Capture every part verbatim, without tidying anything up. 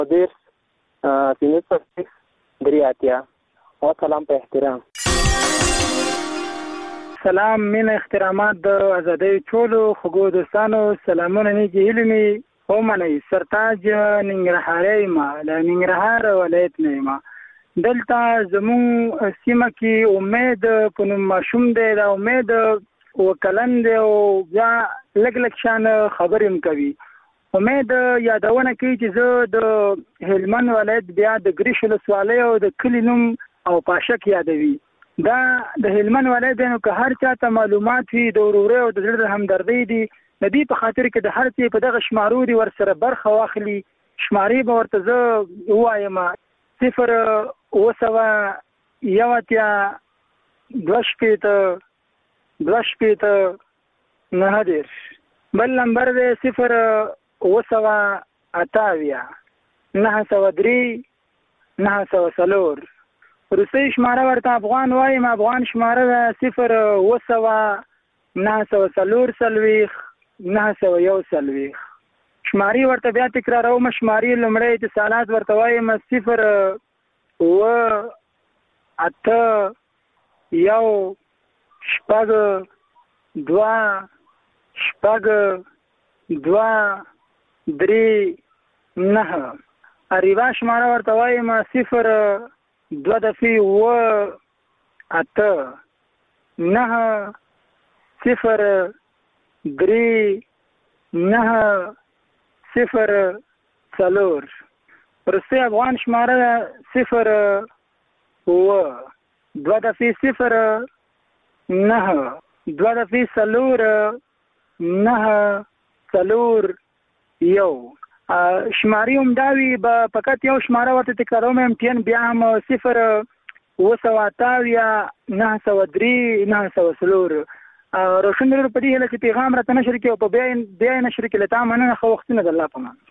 دېرش پنځه څلوېښت درې اتیا. وسلام په احترام. سلام، مینه، احترامات د ازادۍ ټولو خوږو دوستانو. سلامونه نیږي هیلې مې ومنئ. سرتاج ننګرهاری یم، له ننګرهار ولایت نه یم. دلته زموږ سیمه کې امید په نوم ماشوم دی. دا امید اووه کلن دی او بیا لږ لږ شان خبرې هم کوي. امید یادونه کوي چې زه د هلمند ولایت بیا د ګریش ولسوالۍ او د کلي نوم او پاشک یادوي. دا د هلمند ولایت دی، نو که هر چا ته معلومات وي د ورورۍ او د زړه د همدردۍ دي، د دې په خاطر کې د هر څه په دغه شمارو دي ورسره برخه واخلي. شمارې به ورته زه ووایم: صفر اووه سوه یو اتیا دوه شپېته دوه شپېته نهه دېرش. بل نمبر دی صفر اووه سوه اته اویا نهه سوه درې نهه سوه څلور. روسۍ شماره ورته افغان وایم. افغان شماره ده صفر اووه سوه نهه سوه څلور څلوېښت نهه سوه یو څلوېښت. شمارې ورته بیا تکراروم. شمارې لومړی اتصالات ورته وایم: صفر اووه اته یو شپږ دوه شپږ دوه درې نهه. اریوا شماره ورته وایم: صفر دوه دفعې اووه اته نهه صفر درې نهه صفر څلور. روسۍ افغان شماره صفر اووه دوه دفعې صفر نهه دوه دفعې څلور نهه څلور یو. شمارې همدا وي. به فقط یو شماره ورته تکراروم، امتیان بیا هم صفر اووه سوه اته اویا نهه سوه درې نهه سوه څلور. روشن ورور په دې هیله چې پیغام راته نشر کړي او په بیا بیا یې نشر کړي. له تا مننه. ښه وختونه د الله په امان.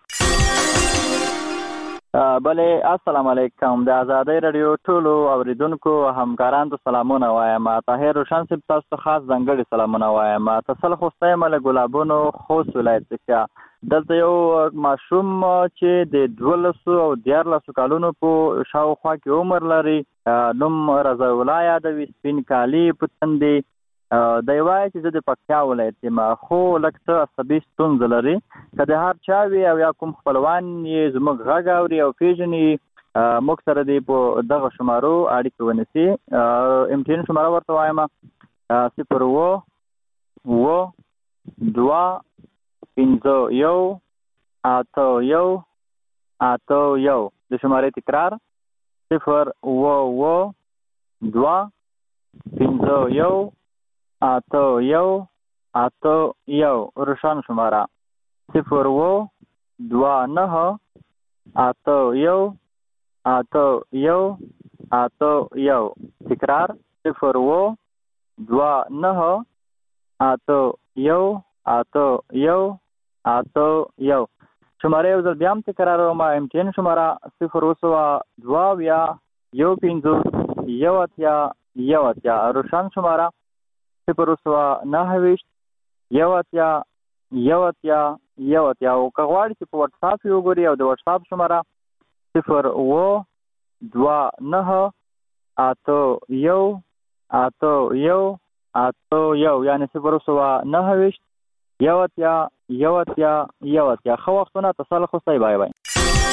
بلې السلام علیکم. د ازادۍ راډیو ټولو اوریدونکو همکارانو ته سلامونه وایم. طاهر روشن صاحب تاسو ته خاص ځانګړي سلامونه وایم. تاسو خوسته یم له ګلابونو خوست ولایت څخه. دلته یو ماشوم چې د دولسو او دیارلسو کالونو په شاوخوا کې عمر لري، نوم رضا الله یادوي، سپین کالي په تندي. دی وایي چې زه د پکتیا ولایت یم، خو لږ څه عصبي ستونزه لري. که د هر چا وي او یا کوم خپلوان یې زموږ غږ اوري او پېژني، موږ سره دې په دغه شمارو اړیکې ونیسي. امتحان شماره ورته وایم: صفر اووه اووه دوه پنځه یو اته یو اته یو. د شمارې تکرار: صفر اووه اووه دوه پنځه یو اته یو اته یو. روشن شماره: صفر اووه دوه نهه اته یو اته یو اته یو. تکرار: صفر اووه دوه نهه اته یو اته یو اته یو. شماره یو ځل بیا هم تکراروم. امتحان شماره: صفر اووه سوه دوه اویا یو پنځوس یو اتیا یو اتیا. روشن شماره: صفر اووه سوه نهه ویشت یو اتیا یو اتیا یو اتیا. او که غواړئ چې په وټساپ یې وګورئ، او د وټساپ شماره: صفر اووه دوه نهه اته یو اته یو اته یو، یعنې صفر اووه سوه نهه ویشت یو اتیا یو اتیا یو اتیا. ښه وختونه. تاسو له خوستئ. بای بای.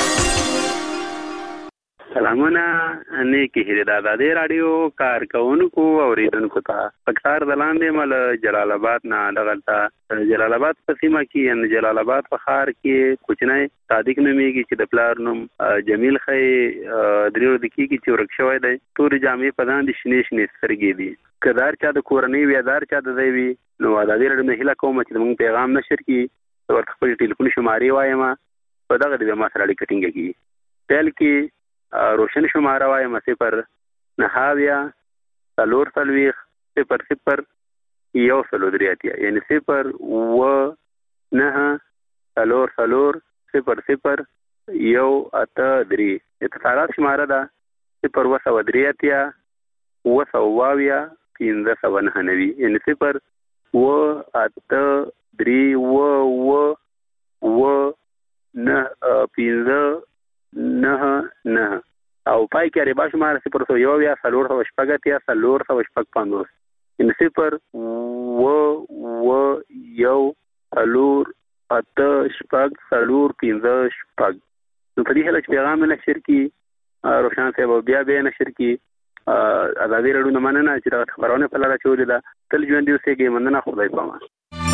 سلامونه نیکی هیلې د ازادۍ راډیو کارکوونکو اوریدونکو ته. پکتار د لاندې مل جلال آباد نه دغلته جلال آباد په سیمه کې، یعنې جلال آباد په ښار کې کوچنی صادق نومیږي چې د پلار نوم جمیل ښیي. درې ورځې کېږي چې ورک شوی دی. تورې جامې په ځان دي، شنې شنې سترګې دي. که د هر چا د کورنۍ وي یا د هر چا د ځای وي، نو ازادۍ راډیو نه هیله کوم چې زموږ پیغام نشر کړي. ورته خپل ټلیفون شمارې وایم، په دغه دې ما سره اړیکه ټینګه کړي. پیل کې روشن شماره وایم: صفر نهه اویا څلور څلوېښت صفر صفر یو څلور درې اتیا، یعنې صفر اووه نهه څلور څلور صفر صفر یو اته درې. اتصالات شماره ده: صفر اووه سوه درې اتیا اووه سوه اویا پنځه سوه نهه نوي، یعنې صفر اووه اته درې اووه اووه اووه نه پنځه نه نه او پای کې ربا شمار صفر سو یو یا څلور سوه شپږ اتیا څلور سوه شپږ پنځوس ان صفر و و یو څلور اته شپږ څلور پنځه شپږ. نو په دې هله چې پیغام نشر کړي روشن صاحب بیا بیا نشر کړي ازادي راډیو نه مننه چې دا خبرونه په لاره چولې ده. تل ژوندي اوسئ. مننه. خدای پامان.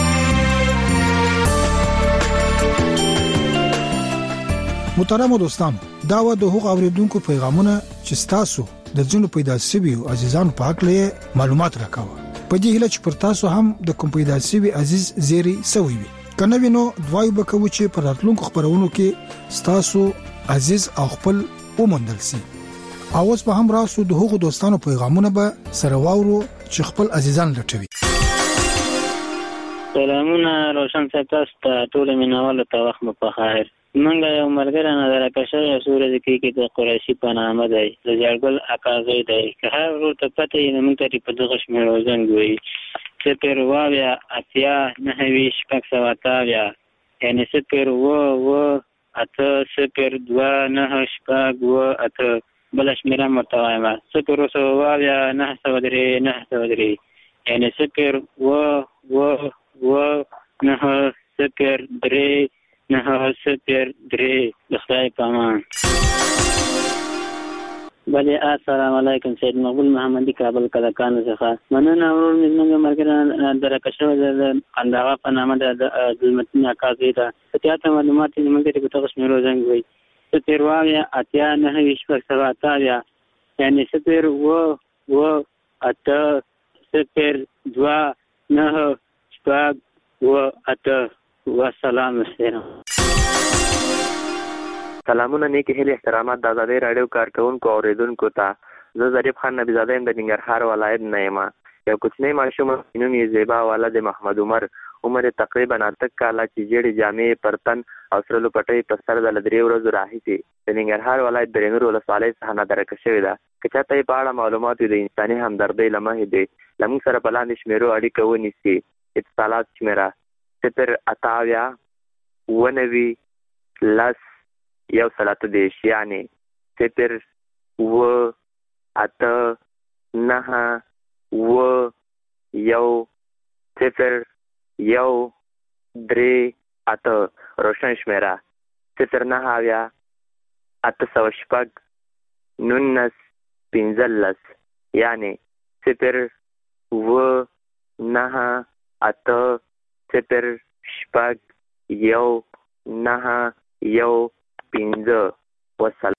محترم دوستانو دا و د حقوق اوریدونکو پیغامونه چې تاسو د ځینو پیدا شوی عزیزانو په حق له معلومات راکاوه. په دې هله چې پر تاسو هم د کوم پیدا شوی عزیز زیری سوي وي کنه وینو دوای بکوي چې پر راتلونکو خبرونو کې تاسو عزیز او خپل ومندل سي. اوس په هم راسو د حقوق دوستانو پیغامونه به سره واورو چې خپل عزیزان لټوي. سلامونه روشن صاحب تاسو ته ټول مینوالو ته وخت مو په خیر. منګه یو مرګره نظر کښه سورې کې کې د قریشي په نامه دی د جړګل اکاغې دی که هر ورو ته پته یې موږ ته په دغه شمیرو زنګوي چې پر واویا اتیا نه وی شپږ سوه اتاویا یعنی سپر و و اته سپر دوا نه شپږ و اته بل شمیره متوایم سپر سو واویا نه سوه درې نه سوه درې یعنی سپر و و و نه سپر درې نه سپر درې د خدای په امان. بله السلام علیکم سید مقبول محمدی کابل کلکان څخه مننه ورور مې زموږ مرګره درکه شوې د اندغه په نامه د ظلمتین اکاځي ده اتیا معلومات یې موږ ته په تاسو شمیرو زنګ وي سپر واویا اتیا نه شپږ سوه اتاویا یعنی سپر و و اته سپر دوا نه شپږ و اته والسلام السلام. سلامونه نیکی هیلې احترامات د ازادۍ راډیو کارکونکو اوریدونکو ته زه ظریف خان نبیزاده یم د ننګرهار ولایت نه یم. یو کوچنی ماشوم نوم یې زیبا ولد محمد عمر عمر تقریبا اته کاله چې جېړې جامې پر تن او سره لپټۍ په سر د درې ورځو راهیسې د ننګرهار ولایت د نور ولسوالۍ څخه نادرکه شوې ده. که چاته یې په اړه معلومات وي د انساني همدردۍ له مخې دی له موږ سره په لاندې شمیرو اړیکه ونیسي. اتصالات شمیره صفر اتاویا ونوي لس یو سل اته دېرش یعنې صفر اوه اته نهه اوه یو صفر یو درې اته روشن شمیره صفر نهه اویا اته سوه شپږ نولس پنځلس یعنې صفر اوه نهه اته صفر شپږ یو نهه یو پنځه وسلام.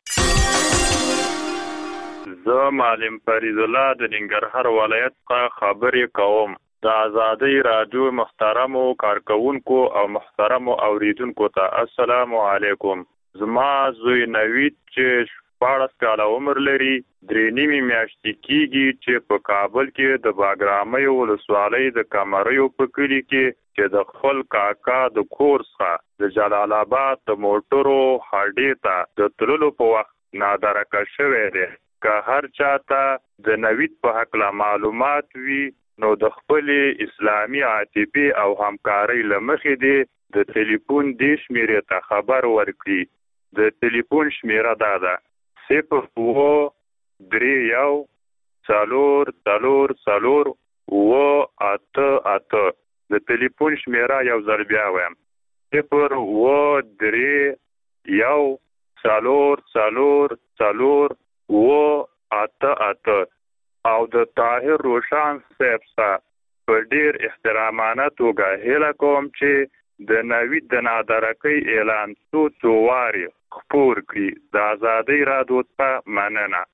زه معلم فرید الله د ننګرهار ولایت څخه خبرې کوم. د ازادۍ راډیو محترمو کارکونکو او محترمو اوریدونکو ته السلام علیکم. زما زوی نوید چې شپاړس کاله عمر لري درې نیمې میاشتې کېږي چې په کابل کې د باګرامۍ ولسوالۍ د کمریو په کلي کې چې د خپل کاکا د کور څخه د جلال آباد د موټرو هډې ته د تللو په وخت نادرکه شوی دی. که هر چاته د نوید په هکله معلومات وي نو د خپلې اسلامي عاطفې او همکارۍ له مخې دی د تلیفون دې شمیرې ته خبر ورکړي. د تلیفون شمیره دا ده صفر اوه درې یو څلور څلور څلور اوه اته اته. د تلیفون شمیره یو ځل بیا وایم صفر اوه درې یو څلور څلور څلور اوه اته اته. او د طاهر روشان صاحب څخه په ډیر احترامانه توګه هیله کوم چې د نوید د نادرکۍ اعلان څو څو وارې خپور کړي. د ازادۍ راډیو څخه مننه.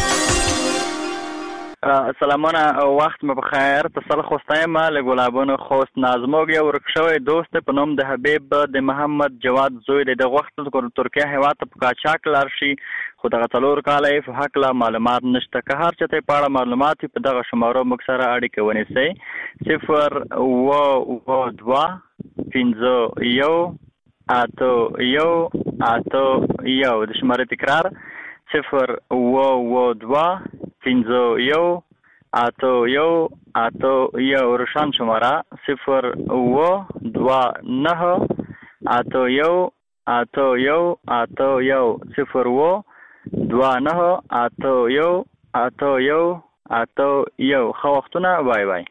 سلامونه وخت مو بخیر. تصل خوستایم له ګلابونو خوست نازموږ یو ورک شوی دوست په نوم د حبیب د محمد جواد زوی د وخت د ترکیه هیواد په قاچاق لار شي خو دغه څلور کاله په حق لا معلومات نشته. که هر چاته په اړه معلومات په دغه شمارو موږ سره اړیکه ونیسئ صفر اوه اوه دوه پنځه یو اته یو اته یو. د شمارې تکرار صفر اوه اوه دوه پنځه یو اته یو اته یو. روشن شماره صفر اوه دوه نهه اته یو اته یو اته یو صفر و دوه نه اته یو اته یو اته یو. ښه وختونه. بای بای.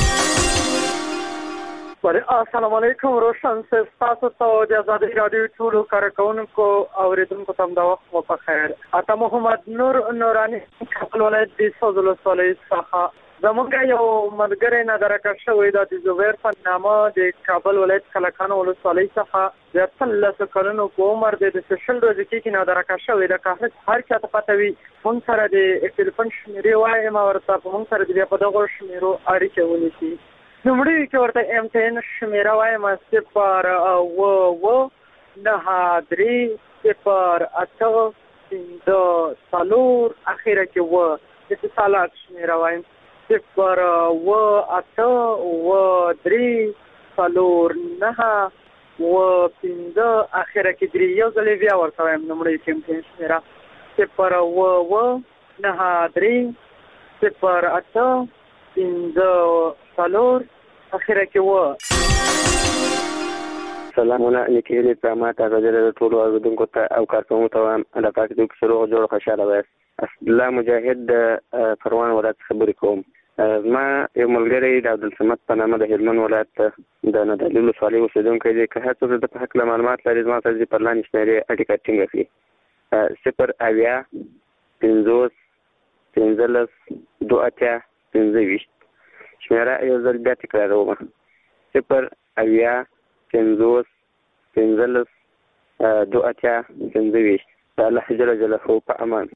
السلام علیکم. روشن صاحب تاسو ته د آزادۍ راډیو ټولو کارکونکو او اوریدونکو ته د وخت مو په خیر. اته محمد نور نورانی کابل ولایت د سوزل ولسوالۍ څخه زمونږ یو ملګری نادرکه شوی د زبیر په نامه د کابل ولایت کلکان ولسوالۍ څخه د اتلس کلونو په عمر د سوشل ورځ کې نادرکه شوی د کاهل هر چا ته پته وي مونږ سره د ټلیفون شمیرې وایم ورته مونږ سره د په دغه شمیرو اړیکه ونیسي. نمړی کې ورته ایم ټي ان شمیره وایم صفر او و نه درې صفر اته پنځه څلور اخیره کې و اتصالات شمیره وایم صفر و اته و درې څلور نه و پنځه اخیره کې درې یو ځل بیا ورته وایم نمړی کې ایم ټي ان شمیره صفر و و نه درې صفر اته پنځه څلور اخیره کې و. سلامونه نیکي هیلې په ماته غوښتل ټول اوریدونکو ته او کارکونکو ته وایم د پاکستان کې شروع جوړ خوشاله وایست. اسدالله مجاهد د پروان ولایت خبرې کوم. ما یو ملګری د عبدالصمد په نامه د هلمند ولایت د ندالي ولسوالۍ اوسېدونکی دی. که هر څوک د په هکله معلومات لري زما سره دې پر لاندې شمېرې اړیکه ټینګه کړي. صفر اویا پنځوس پنځلس دوه اتیا پنځه ویشت. شمیره یو ځل بیا تکراروم. صفر اویا پنځوس پنځلس دوه اتیا پنځه ویشت. د الله جل جلاله په امان.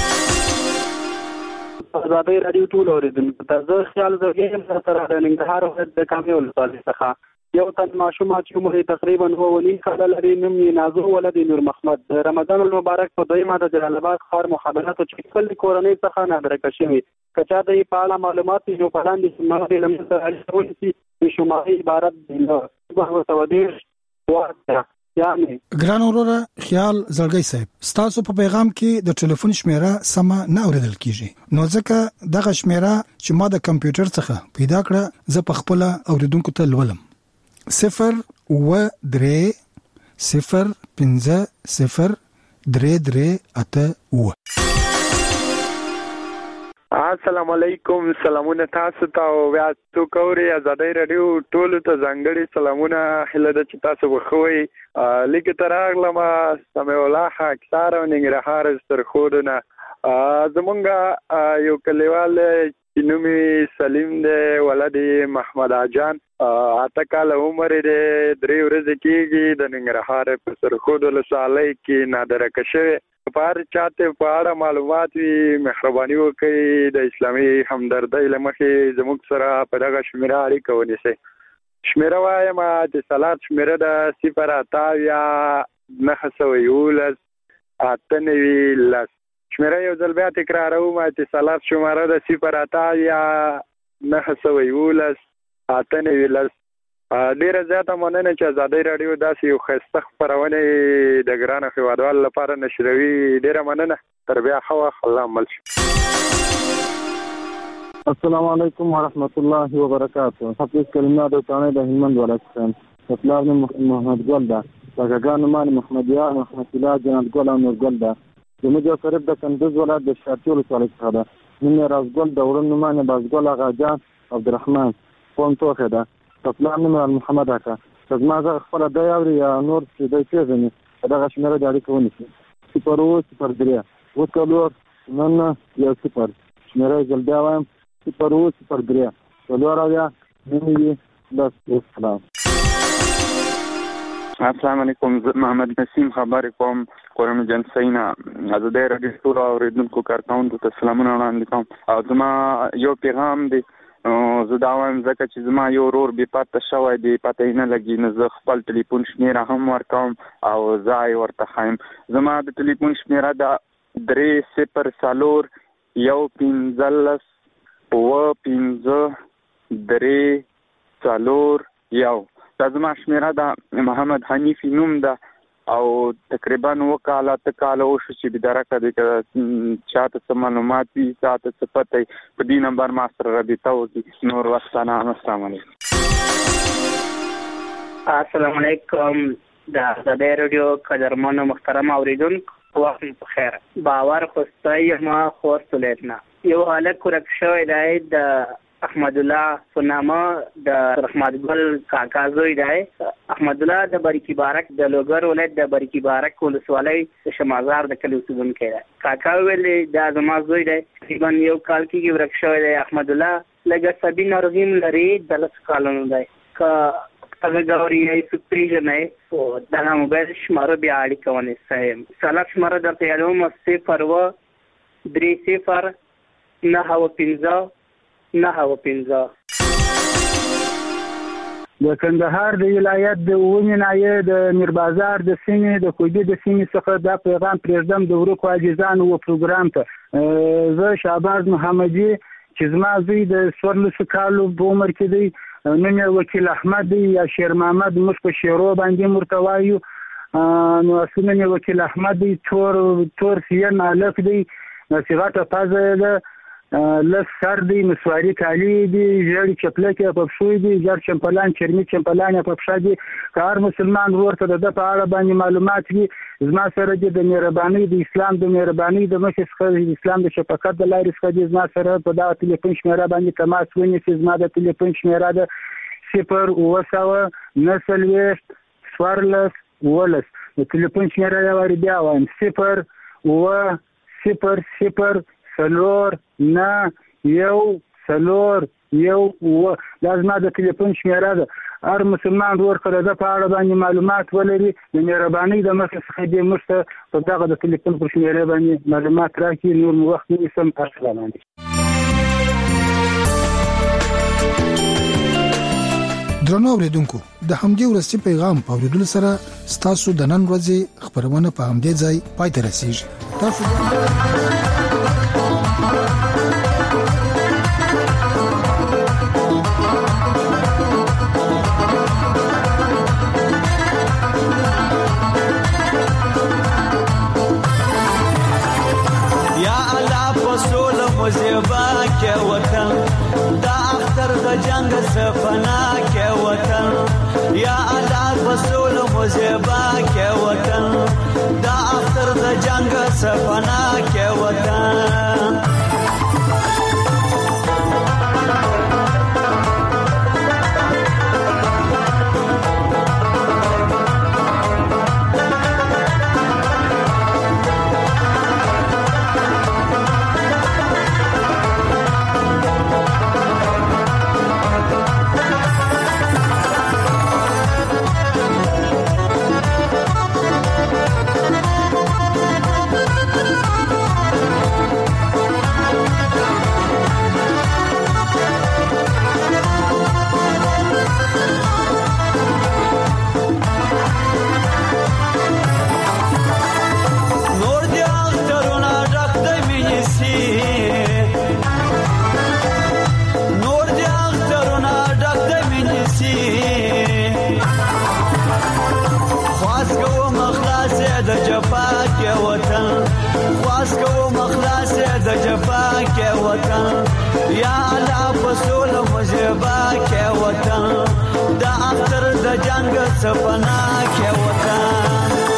آزادۍ راډیو ټول اوریدونکو ته زه خیال زرګیم سره د ننګرهار ولایت د کامې ولسوالۍ څخه یو تن ماشوم چې عمر تقریبا هو ونیم کاله لري. نوم یې نازو ولد نور محمد. د رمضان المبارک په دویمه د جلال آباد ښار مخابراتو چې خپل کورنۍ څخه نادرکه شوي که چا د په اړه معلومات وي نو په لاندې شمارې له موږ سره اړیکه ونیسي. د شمارې عبارت دی له دوه سوه دېرش دوه اتیا. ګران وروره خیال زړګی صاحب ستاسو په پیغام کې د ټلیفون شمیره سمه نه اوریدل کیږي نو ځکه دغه شمیره چې ما د کمپیوټر څخه پیدا کړه زه په خپل اوریدونکو ته لولم. صفر و درې صفر پنځه صفر درې درې اته و. السلام علیکم. سلامونه تاسو ته او بیا تو کوري آزادۍ راډیو ټول ته ځانګړي سلامونه. هله د چې تاسو بخوي لیک تراغلم سمه الله اکثر او ننګرهار سترخودونه زمونږ یو کلیوال چې نومي سلیم دی ولد محمد اجان اته کاله عمر دی درې ورځې کېږي د ننګرهار په سرخود ولسوالۍ کې نادرکه شوی. په هر چاته په اړه معلومات وي مهرباني وکړئ د اسلامي همدردۍ له مخې زموږ سره په دغه شمیره اړیکه ونیسئ. شمیره وایم اتصالات شمیره د صفر اته اویا نهه سوه یولس اته نوي لس. شمیره یو ځل بیا تکراروم. اتصالات شماره د صفر اته اویا نهه سوه یولس اته نوي لس. ډیره زیاته مننه چې آزادۍ راډیو داسې یو ښایسته خپرونې د ګرانو هیوادوالو لپاره نشروي. ډیره مننه. تر بیا ښه وخت. الله مل شي. السلام علیکم ورحمت الله وبرکاته. حفیظ کلمه د چانې د هلمند ولایت څخه پلار مې محمد ګل ده. کاکاګانو مال محمد یار محمد الله جنت ګل او نور ګل ده. زموږ یو قریب د کندوز ولایت د شارتي ولسوالۍ څخه ده. نوم یې رازګل د ورور نوم یې بازګل اغا جان عبدالرحمن قوم توخې ده. پلار نوم یې محمد اکا. که زما غږ خپله دی اوري یا نور چې دی پېژني په دغه شمېره د اړیکه ونیسي. صفر اووه صفر درې اووه څلور نهه نهه یو صفر. شمېره یې ځل بیا وایم صفر اووه صفر درې څلور اویا نهه نوي لس. والسلام. السلام علیکم. زه محمد نسیم خبرې کوم قرم جنسینا. آزادۍ راډیو ټولو اورېدونکو کارکونکو ته سلامونه وړاندې کوم او زما یو پیغام دی. زه دا وایم ځکه چې زما یو ورور بې پته شوی دی پته یې نه لګي نو زه خپل ټلیفون شمېره هم ورکوم او ځای ورته ښیم. زما د ټلیفون شمېره ده درې صفر څلور یو پنځلس اووه پنځه درې څلور یو. دا زما شمېره ده. محمد حنیفي نوم ده او تقریبا اووه کاله اته کاله وشو چې بېدرکه دی. که چاته څه معلومات وي چاته څه پته وي په دې نمبر ما سره رابطه وکړي. نور وخت نه. السلام علیکم. السلام علیکم. د آزادۍ رادیو قدرمنو محترم اوریدونکو وخت په خیر. باور خوستی ما خورست لیتنا یو هلک ورک شوی دی د احمد الله په نامه د رحمت ګل کاکا زوی دی. احمد الله د بریکي بارک د لوګر ولایت د بریکي بارک ولسوالۍ د شمازار د کلي اوسېدونکی دی. کاکا ویلې دا زما زوی دی، تقریبا یو کال کېږي ورک شوی دی. احمد الله لږ عصبي ناروغي هم لري، د لسو کالونو دی. که هغه ګوري هیڅوک پېژنئ خو دغه موبایل شماره بیا اړیکه ونیسئ. سلب شماره درته یادوم: صفر اوه درې صفر نهه اوه پنځه نهه اوه پنځه. د کندهار د ولایت د اوومې ناحیې د میربازار د سیمې د کوبي د سیمې څخه دا پیغام پرېږدم د ورکو عاجزانو و پروګرام ته. زه شهباز محمدي چې زما زوی د څوارلسو کالو په عمر کې دی، نوم یې وکیل احمد دی یا شیر محمد، موږ په شیرو باندې ورته وایو. نو اصلي نوم یې وکیل احمد دی، تور تور سین هلک دی، صغته پزه ده، لس سر دی، مسواري کالي دي، ژېړې چپلکې په پښو دي، ژېړ چمپلان چرمي چمپلان یې په پښه دي. که هر مسلمان ورور ته د ده په اړه باندې معلومات وي، زما سره دي د مهربانۍ د اسلام د مهربانۍ د مخې څخه د اسلام د شفقت د لارې څخه دي زما سره په دغه تلیفون شمېره باندې تماس ونیسي. زما د تلیفون شمېره ده صفر اوه سوه نهه څلوېښت څوارلس اوولس. د تلیفون شمېره یې وارې بیا وایم: صفر اوه صفر صفر څلور نه یو څلور یو اوه. دا زما د تلیفون شمېره ده. هر مسلمان ورور که د ده په اړه باندې معلومات ولري، د مهربانۍ د مخې څخه دې موږ ته په دغه د تلیفون پر شمېرې باندې معلومات راکړي. نور مو وخت نه نیسم. السلام علیکم. درنو اوریدونکو، د همدې ورځې پیغام په اورېدلو سره ستاسو د نن ورځې خبرونه په همدې ځای پای ته رسیږي. تاسو مزیبا کے وطن دا اختر دا جنگ سفنا کے وطن، یا اللہ فصول مزیبا کے وطن دا اختر دا جنگ سفنا کے وطن. یا اللہ فصول مزیبا کے وطن دا اختر دا جنگ سپنا کے وطن.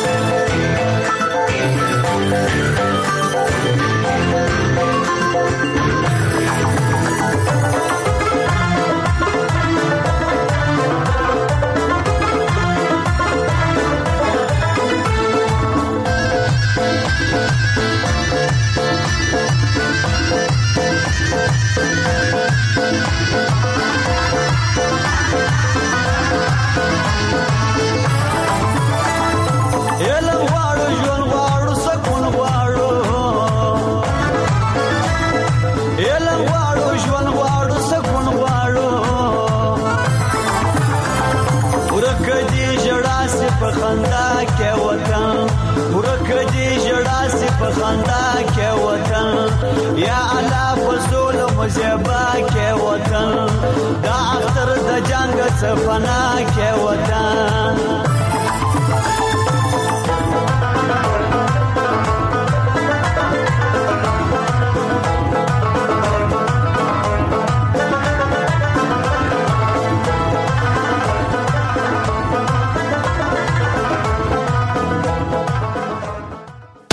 یا اللہ فصول مزیبا کے وطن دا اختر دا جنگ سفنا کے وطن.